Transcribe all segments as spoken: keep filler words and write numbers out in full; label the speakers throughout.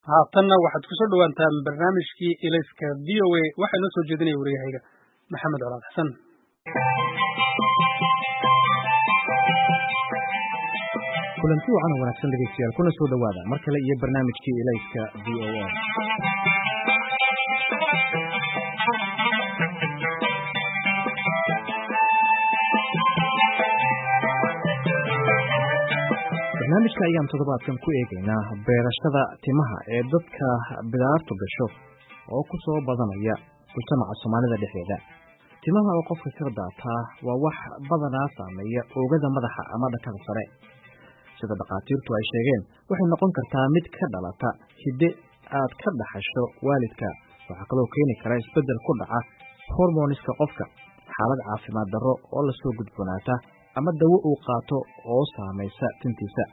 Speaker 1: haatanna waxaad ku soo dhawaantaan barnaamijkii ilayska v o a waxaa inoo soo jeedinaya wariyahayga maxamed colaad xasan.
Speaker 2: kulanti wacan wanaagsan dhegeystayaal kuna soo dhawaada mar kale iyo barnaamijkii ilayska v o a. barnaamijka ayaan toddobaadkan ku eegaynaa beerashada timaha ee dadka bidaartu gasho oo ku soo badanaya mujtamaca soomaalida dhexdeeda. timaha oo qofka ka daataa waa wax badanaa saameeya oogada madaxa ama dhakada sare. sida dhakhaatiirtu ay sheegeen waxay noqon kartaa mid ka dhalata hidde aad ka dhaxasho waalidka. waxaa kaloo keeni kara isbeddel ku dhaca hormoniska qofka, xaalad caafimaad darro oo lasoo gudboonaata ama dawo uu qaato oo saamaysa tintiisa.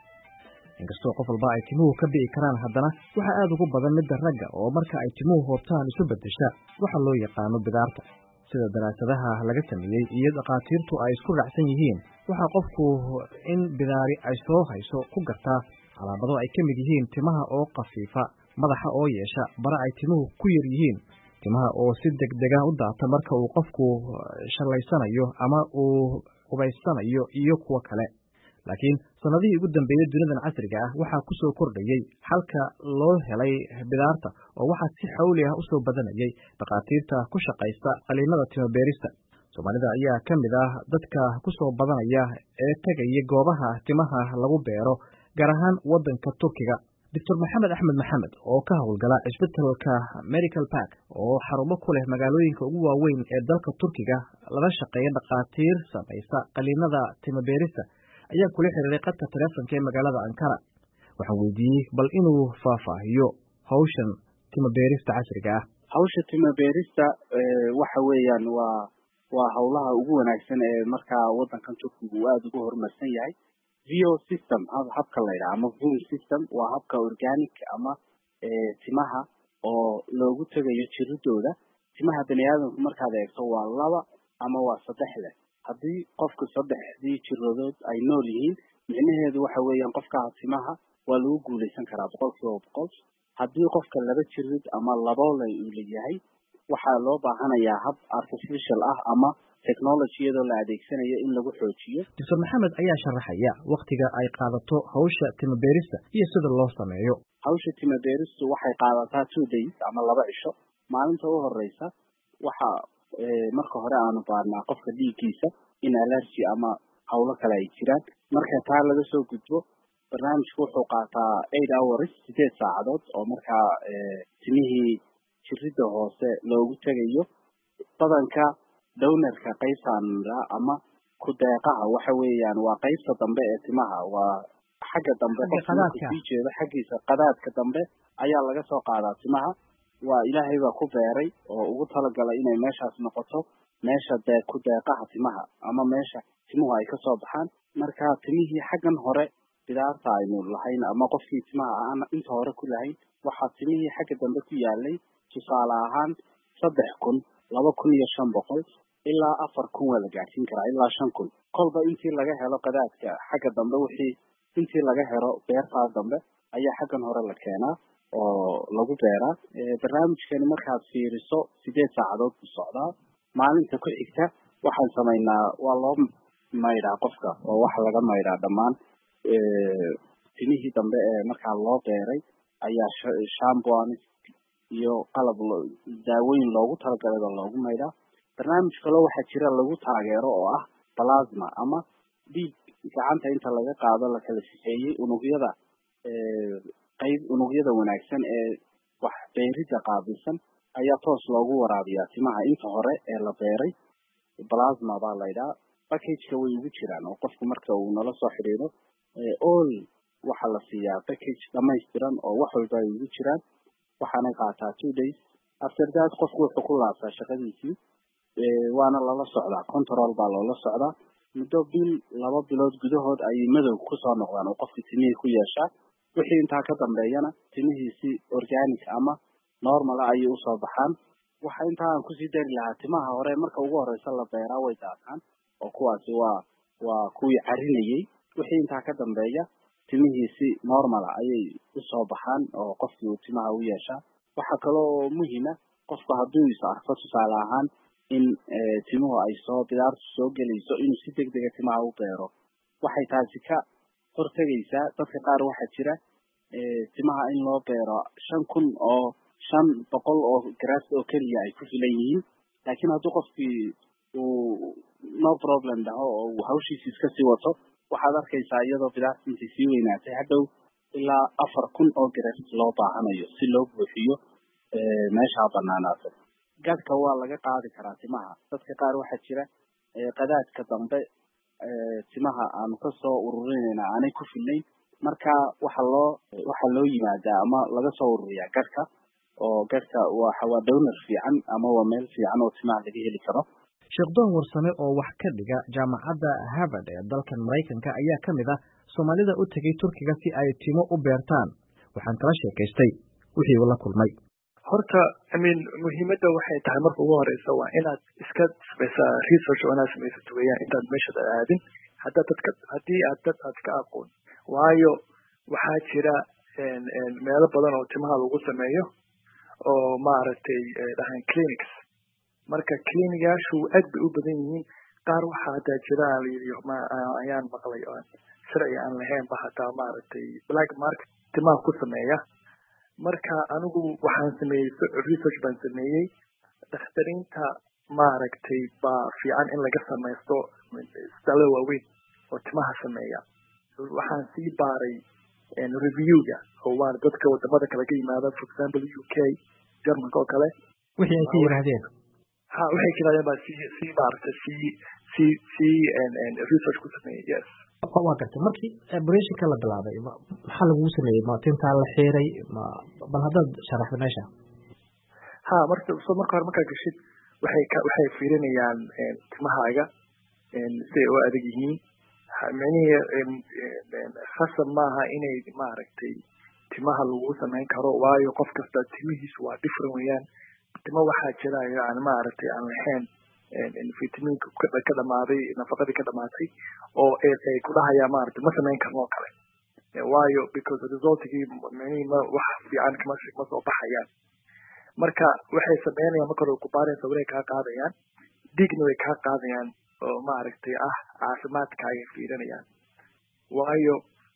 Speaker 2: inkastoo qof walba ay timuhu ka bi'i karaan, haddana waxaa aad ugu badan midda ragga oo marka ay timuhu hoobtaan isu beddesha waxa loo yaqaano bidaarta. sida daraasadaha laga sameeyey iyo dhakhaatiirtu ay isku raacsan yihiin, waxaa qofku in bidaari ay soo hayso ku gartaa calaamado ay ka mid yihiin timaha oo khafiifa, madaxa oo yeesha bara ay timuhu ku yar yihiin, timaha oo si degdega u daata marka uu qofku shallaysanayo ama uu qubaysanayo iyo kuwo kale. laakiin sanadihii ugu dambeeyey dunidan casriga ah waxaa ku soo kordhayey xalka loo helay bidaarta oo waxaa si xawli ah u soo badanayay dhakhaatiirta ku shaqaysta qaliinada timo beerista. soomaalida ayaa ka mid ah dadka ku soo badanaya ee tegaya goobaha timaha lagu beero, gaar ahaan waddanka Turkiga. doctor maxamed axmed maxamed oo ka howlgala isbitaalka Medical Park oo xarumo ku leh magaalooyinka ugu waaweyn ee dalka Turkiga, lala shaqeeya dhakhaatiir samaysa qaliinada timo beerista, ayaa kula xiriiray qadka taleefanka ee magaalada Ankara. waxaan weydiiyey bal inuu faahfaahiyo hawshan timo beerista casriga ah.
Speaker 3: hawsha timo beerista waxa weeyaan waa waa hawlaha ugu wanaagsan ee markaa waddankan Turkiga uu aad ugu horumarsan yahay. Vo system habka la yiraahdo ama Vo system waa habka organic ama timaha oo loogu tagayo jiridooda. timaha bani'aadamku markaad eegto waa laba ama waa saddex leh. haddii qofku saddexdii jirodood ay nool yihiin, micnaheedu waxa weeyaan qofka timaha waa lagu guulaysan karaa boqolkiiba boqol. haddii qofka laba jirid ama labo leh uu leeyahay, waxaa loo baahanayaa hab artificial ah ama technology iyadoo la adeegsanayo in lagu xoojiyo.
Speaker 2: doctor maxamed ayaa sharaxaya waqtiga ay qaadato hawsha timo beerista iyo sida loo sameeyo.
Speaker 3: hawsha timo beeristu waxay qaadataa two days ama laba cisho. maalinta u horeysa waxa marka hore aanu baarnaa qofka dhiiggiisa in allergy ama hawlo kale ay jiraan. marka taa laga soo gudbo, barnaamijku wuxuu qaataa eight hours, sideed saacadood oo markaa timihii jirida hoose loogu tegayo. badanka downarka qaybtan ama ku deeqaha waxa weeyaan waa qaybta dambe ee timaha, waa xagga dambe qofka sii jeeda xaggiisa qadaadka dambe ayaa laga soo qaadaa timaha. waa ilaahay baa ku beeray oo ugu talagalay inay meeshaas noqoto meesha dee ku deeqaha timaha ama meesha timuhu ay ka soo baxaan. marka timihii xaggan hore bidaarta aynu lahayn ama qofkii timaha aan inta hore ku lahayn, waxaa timihii xagga dambe ku yaalay tusaale ahaan saddex kun, laba kun iyo shan boqol ilaa afar kun waa la gaarsiin karaa ilaa shan kun. kolba intii laga helo qadaadka xagga dambe, wixii intii laga helo beertaas dambe ayaa xaggan hore la keenaa oo lagu beeraa. barnaamijkani markaad fiiriso sideed saacadood buu socdaa. maalinta ku xigta waxaan samaynaa waa loo maydhaa qofka oo waxa laga maydhaa dhammaan timihii dambe ee markaa loo beeray ayaa shampoo iyo qalab daawooyin loogu talagalay oo loogu maydhaa. barnaamij kale waxaa jira lagu taageero oo ah plasma ama dhiig gacanta inta laga qaado la kala sifeeyey unugyada qayb unugyada wanaagsan ee wax beerida qaabilsan ayaa toos loogu waraabiyaa timaha inta hore ee la beeray. plasma baa la yidhaha. packageka way ugu jiraan oo qofku marka uu nala soo xidhiidho all waxaa la siiyaa package dhamaystiran oo wax walba ay ugu jiraan. waxaanay qaataa two days. after that qofku wuxuu ku laabtaa shaqadiisii, waana lala socdaa, control baa loola socdaa. muddo bil laba bilood gudahood ayay madow kusoo noqdaan oo qofka timihii ku yeeshaa. wixii intaa ka dambeeyana timihiisi organic ama normal ayay usoo baxaan. waxa intaa aan kusii dari lahaa, timaha hore marka ugu horeysa la beeraa way daataan oo kuwaasi waa waa kuwii carinayay. wixii intaa ka dambeeya timihii si normal ah ayay usoo baxaan oo qofkii uu timaha u yeeshaa. waxaa kaloo muhiima qofku hadduu is arko tusaale ahaan in timuhu ay soo bidaartu soo gelayso inuu si degdega timaha u beero. waxay taasi ka hortegaysaa dadka qaar waxaa jira timaha in loo beero shan kun oo shan boqol oo garaas oo keliya ay ku filan yihiin, laakiin hadduu qofkii uu no problem dhaho oo uu hawshiisi iska sii wato waxaad arkaysaa iyadoo bidaarta intay sii weynaatay hadhow ilaa afar kun oo garaas loo baahanayo si loo buuxiyo meeshaa banaanaatay. gadhka waa laga qaadi karaa timaha. dadka qaar waxaa jira qadaadka dambe timaha aanu kasoo ururinayna aanay ku filnayn, marka waxa loo waxa loo yimaadaa ama laga soo ururiyaa gadhka, oo gadhka waxa waa donor fiican ama waa meel fiican oo timaha laga heli karo.
Speaker 2: Sheekh Doon Warsame oo wax ka dhiga jaamacadda Harvard ee dalkan Mareykanka ayaa ka mid ah Soomaalida u tagay Turkiga si ay timo u beertaan. waxaan kala sheekaystay wixii uu la kulmay.
Speaker 4: horta I mean muhiimadda waxay tahay marka ugu horeysa waa inaad iska samaysaa research oo inaad samaysato weeyaan intaad meesha aadin hadda dadka haddii aad dad aad ka aqoon, waayo waxaa jira meelo badan oo timaha lagu sameeyo oo maaragtay dhahan clinics. marka clinic-yaashu aad bay u badan yihiin. qaar waxaa hataa jira ma ayaan maqlay oo sharci aan lahayn ba hataa maaragtay black market timaha ku sameeya. marka anigu waxaan sameeyey research baan sameeyey. dakhtariinta maaragtay baa fiican in laga samaysto isbitaalada waaweyn oo timaha sameeya. waxaan sii baaray review-ga oo waa dadka wadamada kale ka yimaada, for example U K, Germanka oo kale.
Speaker 2: wixii ay ka yiraahdeen
Speaker 4: ha waxay yiraahdeen baa sii sii maaragtay sii sii sii research ku sameeyey. yes
Speaker 2: waa gartay. markii operation-ka la bilaabay maxaa lagu sameeyey? ma tintaa la xiiray? ma bal haddaad sharaxdo meesha.
Speaker 4: ha marka soo marka hore markaa gashid waxay waxay fiirinayaan timahaaga si ay u adag yihiin. macnihii khasab maaha inay maaragtay timaha lagu samayn karo, waayo qof kasta timihiisu waa different weeyaan. timo waxaa jira yani maaragtay aan lahayn vitaminka ka dhamaaday, nafaqadii ka dhamaatay oo ay ku dhahayaan maaragtay ma samayn karno oo kale, waayo because resultigii macnihii ma wax fiican kama ma soo baxayaan. marka waxay sameynayaan marka hore kubaareen sawirey kaa qaadayaan, dhiigna way kaa qaadayaan oo maaragtay ah caafimaadkaaga fiirinayaan. waayo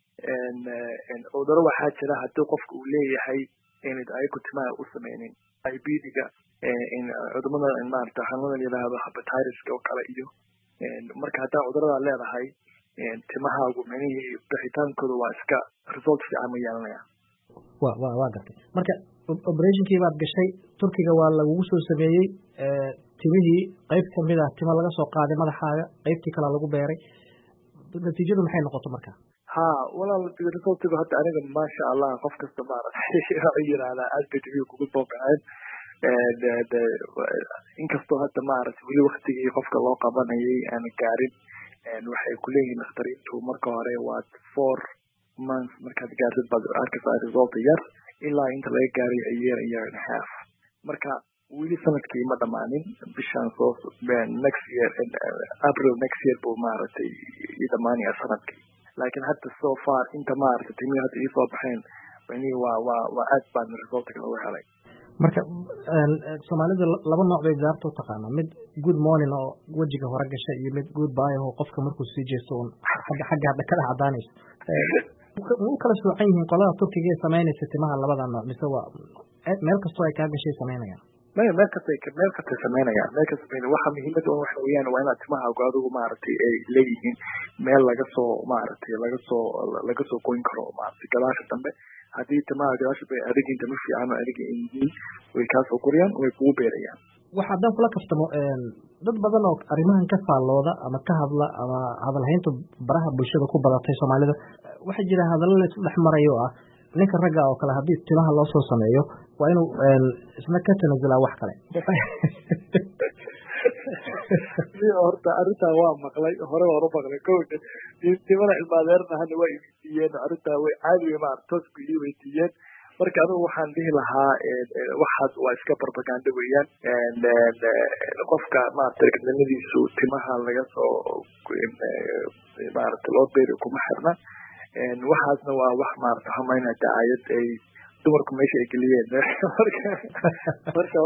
Speaker 4: cuduro waxaa jira haddii qofka uu leeyahay inad ayagu timaha u sameynin, diabetes-ga, cudumada maaragtay xanuunada yidhaahdo hepatitis-ka oo kale iyo marka haddaa cudurada leedahay timahaagu macnihii bixitaankooda waa iska result fiican ma yeelanaya.
Speaker 2: wa wa waa gartay. marka operationkii baad gashay Turkiga, waa lagugu soo sameeyey timihii qayb ka mid ah timo laga soo qaaday madaxaaga, qaybtii kale lagu beeray. natiijadu maxay noqoto marka?
Speaker 4: ha walaal resultigu hadda aniga maasha Allah qof kasta maaragtay yiraahdaa aad bay timihi kugu soo baxeen. inkastoo hadda maaragtay weli waktigii qofka loo qabanayay aan gaarin, waxay ku leeyihiin dakhtariintu marka hore waa four months markaad gaartid baad arkaysaa result yar ilaa inta laga gaaray a year a year and a half. marka weli sanadkii ma dhamaanin, bishaan soo next year April next year buu maaragtay ii dhamaanaya sanadkii. laakiin hadda so far inta maaragtay timihi hadda ii soo baxeen macnihii waa waa waa aad baan resultiga uga helay.
Speaker 2: marka Soomaalida laba nooc bay bidaarta u taqaanaa, mid good morning oo wejiga hore gasha iyo mid good bye oo qofka markuu sii jeesto un xagga xagga hadda kala cadaanayso. u kala soocan yihiin qolada Turkiga ee sameynaysa timaha labada nooc, mise waa meel kastoo ay kaa gashay sameynayaan?
Speaker 4: meel meel kasta meel kasta sameynayaan meel kasta sameynayaan. waxa muhiimadda waxa weeyaan waa inaad timahaagu adigu maaragtay ay leeyihiin meel laga soo maaragtay laga soo laga soo goyn karo maaragtay gadaasha dambe. haddii timaha gadaasha bay adiginta ma fiican oo adiga yihiin way kaa soo koriyaan way kugu beerayaan.
Speaker 2: waxa haddaan kula kaftamo dad badan oo arrimahan ka faallooda ama ka hadla ama hadalhaynta baraha bulshada ku badatay Soomaalida, waxaa jira hadallo la isku dhex marayo oo ah ninka ragga oo kale haddii timaha loo soo sameeyo waa inuu isna ka tanasulaa wax kale.
Speaker 4: horta arrintaa waa maqlay hore waan u maqlay kowda timana ilmaadeerna hadda waa iweydiiyeen arrintaa way caadi wey maaragta toos bay ii weydiiyeen. marka anigu waxaan dhihi lahaa waxaas waa iska barbaganda weeyaan. qofka maaragtay ragnimadiisu timaha laga soo maaragtay loo beeri kuma xirna. waxaasna waa wax maarata hamayna dacaayad ay dumarku meesha ay geliyeen marka marka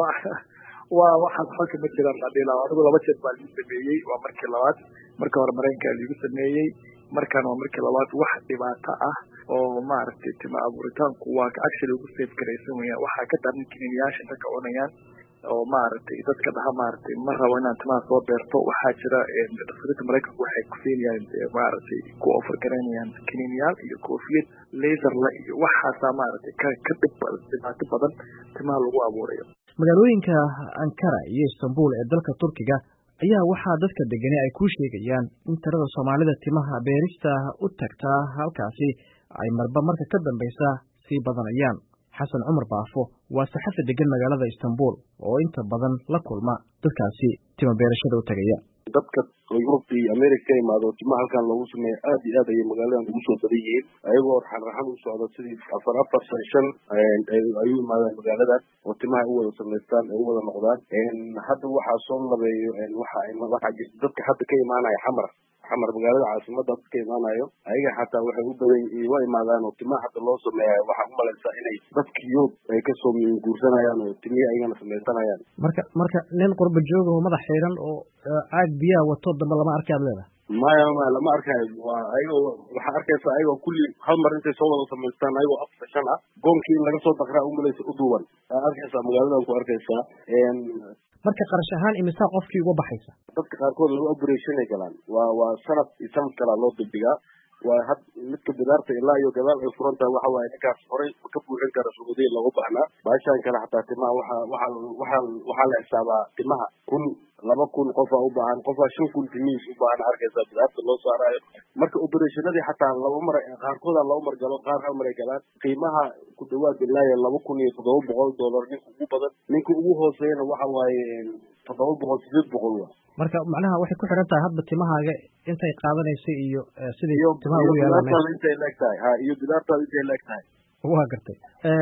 Speaker 4: waa waxaas xalka ma jiraan ladhila anigu laba jeer baa ligu sameeyey waa markii labaad marka hore maraykanka ligu sameeyey markan waa markii labaad wax dhibaato ah oo maaragtay tima abuuritaanku waa actually ugu safe garaysan weyaan waxaa ka daran kiniiniyaasha dadka cunayaan oo maaragtay dadka dhaha maaragtay ma rabo inaan timaha soo beerto waxaa jira dhakhaatiirta maraykanku waxay ku siinayaan maaragtay ku offer garanayaan kiniiniyaal iyo koofiyad laserla iyo waxaasaa maaragtay ka ka dhib dhibaato badan timaha lagu abuurayo
Speaker 2: magaalooyinka Ankara iyo Istanbul ee dalka Turkiga ayaa waxaa dadka degani ay ku sheegayaan in tirada Soomaalida timaha beerista u tagta halkaasi ay marba marka ka dambaysa sii badanayaan. Xasan Cumar Baafo waa saxafi degan magaalada Istanbul oo inta badan la kulma dadkaasi tima beerashada u tagaya.
Speaker 5: dadka Yurub iyo America imaado tima halkan lagu sameeyo aad iyo aad ay magaaladan ugu soo badan yihiin ayagoo raxan raxan u socda sidii afar afar shan ay u imaadaan magaaladan oo timaha u wada sameystaan ay u wada noqdaan hadda waxaa soo labeeyo waxa ay waxa jirta dadka hadda ka imaanaya xamar xamar magaalada caasimada dadka imaanayo ayaga xataa waxay u badan yihiin waa imaadaan oo timaha hadda loo sameeyo waxa u malaysaa inay dadka Yurub ay ka soo guursanayaan oo timaha ayagana sameysanayaan
Speaker 2: marka marka nin qurba joog oo madax xiran oo aag biyaha wato damba lama arkaad leedahay
Speaker 5: maya ma lama arkayo waa ayagoo waxa arkaysa ayagoo kulli hal mar intay soo wada samaystaan ayagoo afar shan ah goonkii in laga soo daqraa u malaysa u duwan arkaysa magaaladan ku arkaysaa
Speaker 2: marka qarash ahaan imisa qofkii uga baxaysa
Speaker 5: dadka qaarkood lagu operation ay galaan waa waa sanad iyo sanad kala loo dibdigaa waa had midka bidaarta ilaa iyo gadaal ay furan tahay waxa waaye ninkaas horey ka buuxin kara suuqyada lagu baahnaa baashaan kale xataa timaha waxa waxa waxa waxaa la xisaabaa timaha kun laba kun qof u baahan qof shan kun timiis u baahan arkaysa bidaarta loo saarayo marka operationadii xataa laba mar qaarkood laba mar galo qaar hal mar ay galaan qiimaha ku dhawaad ilaa laba kun iyo toddoba boqol dollar ninka ugu badan ninka ugu hooseeyana waxa waaye toddoba boqol sideed boqol waa
Speaker 2: marka macnaha waxay ku xiran tahay hadba timahaaga intay qaadanayso iyo sidii timaha ugu yeelanayso
Speaker 5: intay leegtahay ha iyo bidaartaada intay leegtahay
Speaker 2: waa gartay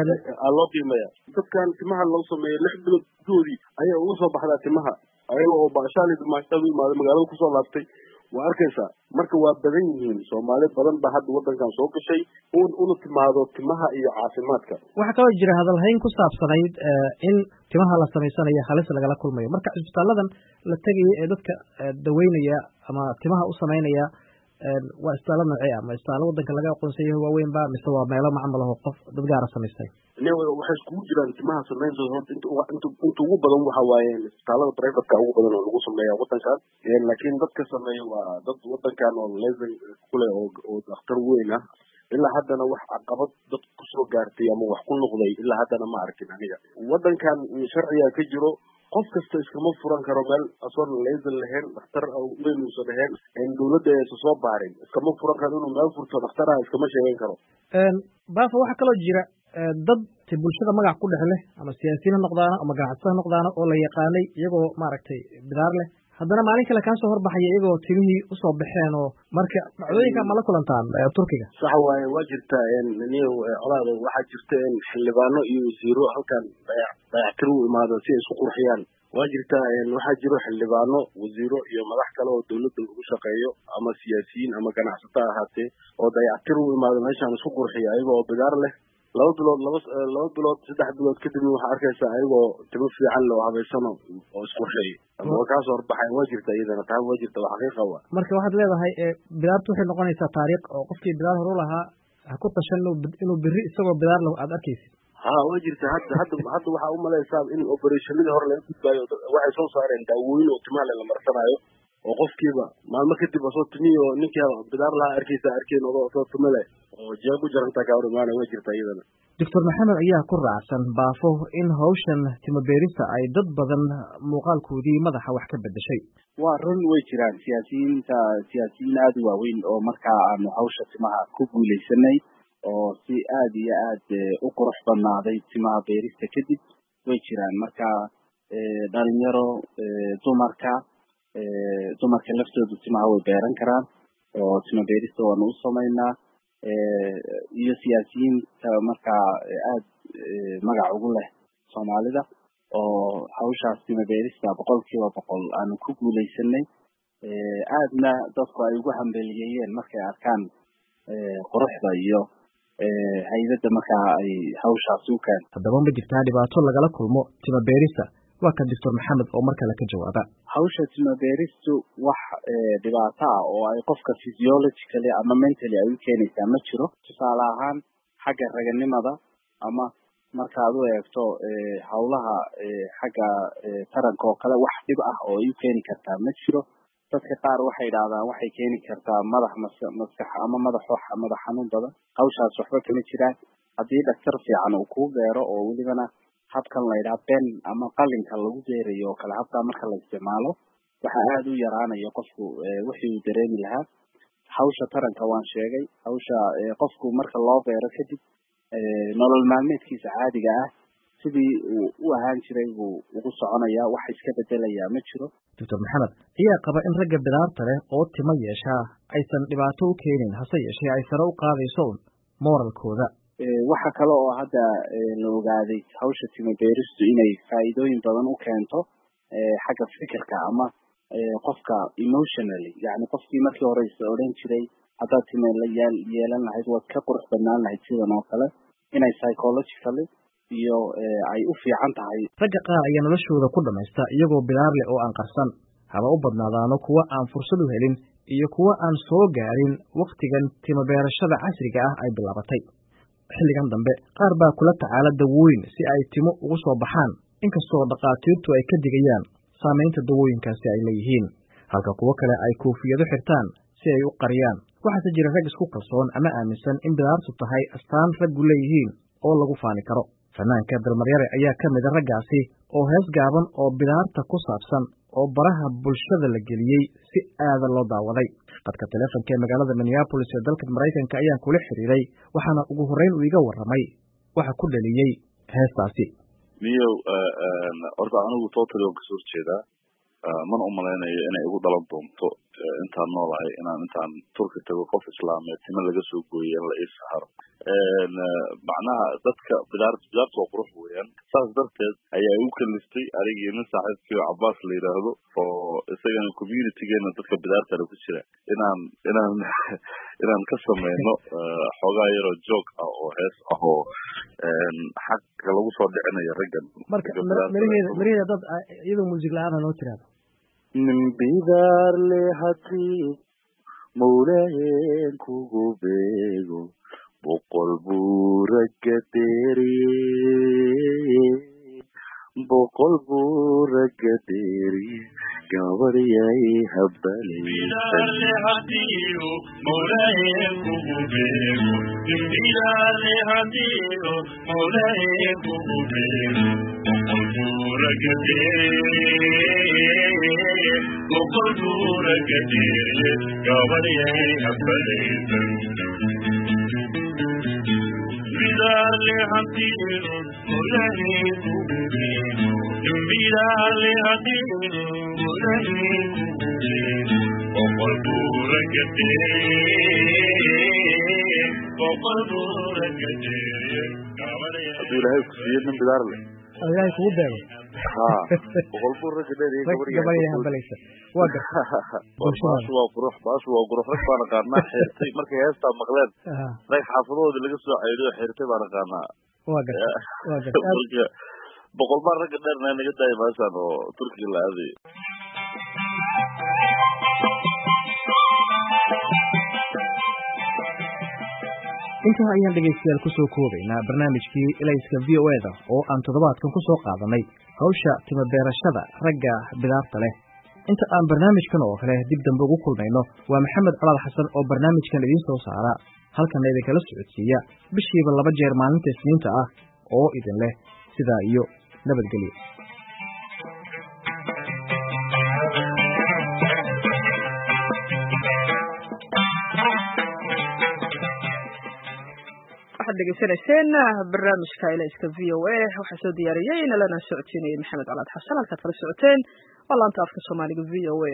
Speaker 5: loo qiimeeya dadkan timaha loo sameeyo lix bilood doodii ayaa ugu soo baxdaa timaha ayaga oo baashaali maashadu imaado magaalada kusoo laabtay waa arkaysaa marka waa badan yihiin Soomaali badan ba hadda wadankan soo gashay uun unu timaado timaha iyo caafimaadka
Speaker 2: waxa kaloo jira hadal hayn ku saabsanayd in timaha la sameysanayo halis lagala kulmayo marka isbitaaladan la tagay ee dadka daweynaya ama timaha u sameynaya waa isbitaalo noocee ama isbitaalo wadanka laga aqoonsan yahay waaweyn ba mise waa meelo macmal ah oo qof dad gaar ah sameystay
Speaker 5: ne waxay isku jiraan timaha sameynta horta inta inta inta ugu badan waxa waaye isbitaalada private-ka ugu badan oo lagu sameeyo wadankan laakiin dadka sameeyo waa dad wadankan oo level kule oo oo dhakhtar weyn ah ilaa haddana wax caqabad dad ku soo gaartay ama wax ku noqday ilaa haddana ma arkin aniga wadankan sharciga ka jiro qof kasta iskama furan karo meel asoon leesan lahayn dhakhtar weyn uusan lahayn in dawladda ay soo baarin iskama furan karo inuu meel furto dhakhtarha iskama sheegan karo
Speaker 2: baafo waxaa kaloo jira dad bulshada magac ku dhex leh ama siyaasiyiin ha noqdaano ama ganacsato ha noqdaano oo la yaqaanay iyagoo maaragtay bidaar leh haddana maalin kale kaa soo horbaxaya iyagoo timihii usoo baxeen oo marka dhacdooyinka ma la kulantaan Turkiga
Speaker 5: sax waaye waa jirta niyo colaado waxaa jirta in xildhibaano iyo wasiiro halkan dayactir u imaado si ay isku qurxiyaan waa jirta waxaa jiro xildhibaano wasiiro iyo madax kale oo dawladda ugu shaqeeyo ama siyaasiyiin ama ganacsato ahaatee oo dayactir u imaado meeshaan isku qurxiya ayagoo bidaar leh laba bilood laba laba bilood saddex bilood kadib waxaa arkaysaa ayagoo timo fiican loo habeysano oo isqurxiyay ama kaasoo horbaxay waa jirta iyadana taa waa jirta waa xaqiiqa waa
Speaker 2: marka waxaad leedahay bidaartu waxay noqonaysaa taariikh oo qofkii bidaar horu lahaa ha ku tashan inuu berri isagoo bidaar lahu aad arkaysid
Speaker 5: ha waa jirta hadda hadda hadda waxaa u malaysaa in operationadii hore laga gudbaayo waxay soo saareen daawooyin oo timaha la marsanaayo oo qofkiiba maalmo kadib asoo timiyo ninkii bidaar lahaa arkaysa arkeen oo soo timale oo jeeb u jaranta ka hormaana way jirta iyadana
Speaker 2: Doctor Maxamed ayaa ku raacsan Baafo in hawshan timo beerista ay dad badan muuqaalkoodii madaxa wax ka bedeshay
Speaker 3: waa run way jiraan siyaasiyiinta siyaasiyiin aad u waaweyn oo markaa aanu hawsha timaha ku guuleysanay oo si aad iyo aad u qurux badnaaday timaha beerista kadib way jiraan marka dhalinyaro dumarka dumarka laftoodu timaha way beeran karaan oo timo beerista waanu u samaynaa iyo siyaasiyiinta markaa aad magac ugu leh Soomaalida oo hawshaas timo beerista boqolkiiba boqol aanu ku guuleysanay aadna dadku ay ugu hambeliyeen markay arkaan quruxda iyo hay-adda markaa ay hawshaasi u keento.
Speaker 2: haddaba ma jirtaa dhibaato lagala kulmo tima beerista? waa ka doctor maxamed oo mar kale ka jawaaba.
Speaker 3: hawsha tima beeristu wax dhibaato ah oo ay qofka physiologically ama mentally ay u keenaysaa ma jiro. tusaale ahaan xagga raganimada ama markaad u eegto hawlaha xagga taranka oo kale wax dhib ah oo ay u keeni kartaa ma jiro. dadka qaar waxay yidhaahdaan waxay keeni kartaa madax maskax ama madax madax xanuun badan. hawshaas waxba kama jiraan haddii dhaktar fiican uu kuu beero oo welibana habkan la yidhaha ben ama qalinka lagu beerayo oo kale habkaa marka la isticmaalo waxaa aada u yaraanaya qofku wixii uu dareemi lahaa. hawsha taranka waan sheegay. hawsha qofku marka loo beero kadib nolol maalmeedkiisa caadiga ah sidii uu u ahaan jiray buu ugu soconayaa. wax iska bedelayaa ma jiro.
Speaker 2: doctor maxamed ayaa qaba in ragga bidaarta leh oo timo yeeshaa aysan dhibaato u keenin, hase yeeshee ay sare u qaadayso un moralkooda.
Speaker 3: waxa kale oo hadda la ogaaday hawsha timo beeristu inay faa'iidooyin badan u keento xagga fikirka ama qofka emotionally, yani qofkii markii hore is odhan jiray haddaad timo la yeelan lahayd waad ka qurux badnaan lahayd sidan oo kale, inay psychologically iyo ay u fiican tahay.
Speaker 2: ragga qaar ayaa noloshooda ku dhamaysta iyagoo bidaar leh oo aan qarsan, haba u badnaadaano kuwa aan fursad u helin iyo kuwa aan soo gaarin wakhtigan timo beerashada casriga ah ay bilaabatay. xilligan dambe qaar baa kula tacaala dawooyin si ay timo ugu soo baxaan, inkastoo dhakhaatiirtu ay ka digayaan saamaynta dawooyinkaasi ay leeyihiin, halka kuwo kale ay koofiyado xirtaan si ay u qariyaan. waxaase jira rag isku kalsoon ama aaminsan in bidaartu tahay astaan raggu leeyihiin oo lagu faani karo. fanaanka dalmaryare ayaa ka mid a raggaasi oo hees gaaban oo bidaarta ku saabsan oo baraha bulshada la geliyey si aada loo daawaday. qadka teleefonka ee magaalada minneapolis ee dalka maraykanka ayaan kula xiriiray, waxaana ugu horreyn uu iga warramay waxa ku dhaliyey heestaasi.
Speaker 6: niyow horta anigu totally waan kasoo horjeedaa. mana u malaynayo inay igu dhalan doonto intaan noolahay inaan intaan turki tago qof islaameed tima laga soo gooyey in la ii saharo. macnaha dadka bidaarta bidaarta waa qurux weeyaan. saas darteed ayaa igu kaliftay anigii nin saaxiibkii cabaas la yidhaahdo oo isagana communitygeena dadka bidaartana ku jira inaan inaan inaan ka sameyno xoogaa yaroo joog ah oo hees ah oo xagga lagu soo dhicinayo raggan.
Speaker 2: marka maraheeda maraheeda dad iyadoo muusig la-aana noo tiraado.
Speaker 6: nin bidaar le hadii mawlaheen kugu beego boqol buu ragga dheeriye boqol buu ragga dheeriye gabaryay habbaleysan hadduu ilaahay ku siiyo nin bidaar leh
Speaker 2: ilaahay kugu beego
Speaker 6: ha boqol buu ragga dheeriye
Speaker 2: gabarya habbalaysa. waa garta
Speaker 6: baashu waa qurux baashu waa qurux rag baan aqaanaa xirtay markay heestaa maqleen rag xaafadahooda laga soo ceydiyo xirtay baan aqaanaa.
Speaker 2: waa garta waa garta
Speaker 6: boqol baan ragga dheerna naga daaya maashaan oo turkiga la aadayo.
Speaker 2: intaa ayaan dhegaystayaal ku soo koobaynaa barnaamijkii ilayska v o e da oo aan toddobaadkan ku soo qaadanay hawsha timo beerashada ragga bidaarta leh. inta aan barnaamijkan oo kale dib dambe ugu kulmayno, waa maxamed colaal xasan oo barnaamijkan idiin soo saara halkana idinkala socodsiiya bishiiba laba jeer maalinta isniinta ah oo idin leh sidaa iyo nabadgelyo.
Speaker 7: degeysanayseen barnaamijka ilayska v o a waxaa soo diyaariyey nalana socodsiinayay maxamed colaad xasan. halkaad kala socoteen waa laanta afka soomaaliga v o a.